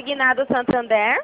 Consignado Santander.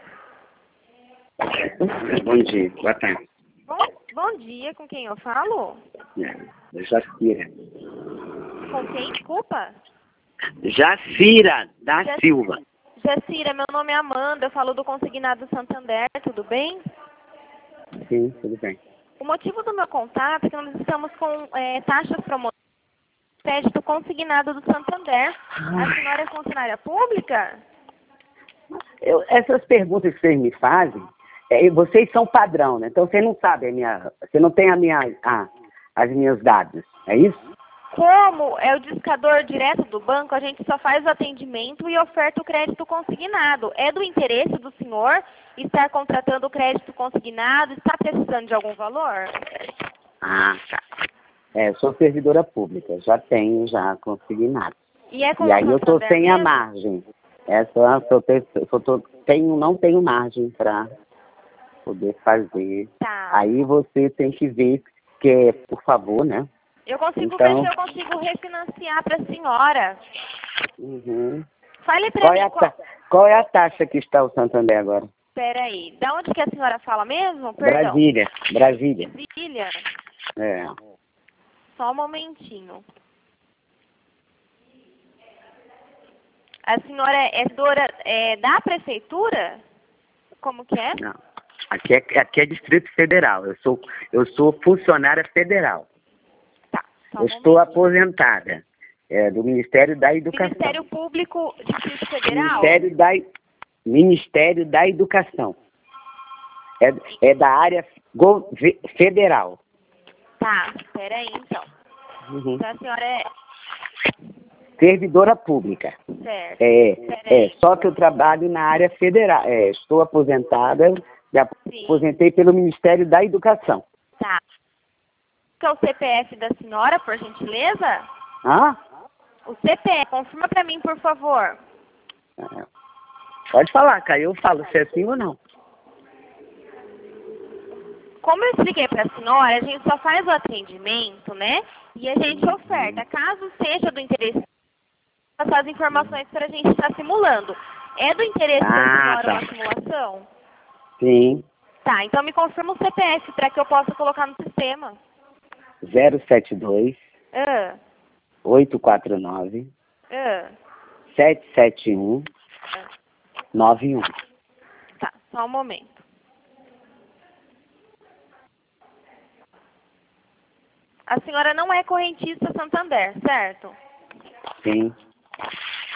Bom dia, boa tarde. Bom dia, com quem eu falo? Jacira. Com quem, desculpa? Jacira da Silva. Jacira, meu nome é Amanda, eu falo do Consignado Santander, tudo bem? Sim, tudo bem. O motivo do meu contato é que nós estamos com taxas promocionais de crédito consignado do Santander. A senhora é funcionária pública? Essas perguntas que vocês me fazem, vocês são padrão, né? Então você não sabe você não tem as minhas dados, é isso? Como é o discador direto do banco, a gente só faz o atendimento e oferta o crédito consignado. É do interesse do senhor estar contratando o crédito consignado? Está precisando de algum valor? Ah, tá. Eu sou servidora pública, já tenho consignado. E é com E aí eu estou sem a mesmo? margem. Não tenho margem para poder fazer. Tá. Aí você tem que ver, por favor, né? Eu consigo Então, ver se eu consigo refinanciar para a senhora. Uhum. Fale para mim Qual é a taxa que está o Santander agora? Peraí, da onde que a senhora fala mesmo? Perdão. Brasília. Brasília? É. Só um momentinho. A senhora é servidora da prefeitura? Como que é? Não. Aqui é Distrito Federal. Eu sou funcionária federal. Tá. Eu estou aposentada. Do Ministério da Educação. Ministério Público Distrito Federal? Ministério da Educação. É da área federal. Tá, peraí então. Uhum. Então a senhora é... Servidora pública. Certo. Só que eu trabalho na área federal. Estou aposentada, me aposentei pelo Ministério da Educação. Tá. Qual é o CPF da senhora, por gentileza? Hã? O CPF, confirma para mim, por favor. Pode falar, cara. Eu falo se é sim ou não. Como eu expliquei para a senhora, a gente só faz o atendimento, né? E a gente oferta. Caso seja do interesse, passar as informações para a gente estar simulando. É do interesse da senhora uma simulação? Sim. Tá, então me confirma o CPF para que eu possa colocar no sistema. 072 849 771 91. Tá, só um momento. A senhora não é correntista Santander, certo? Sim.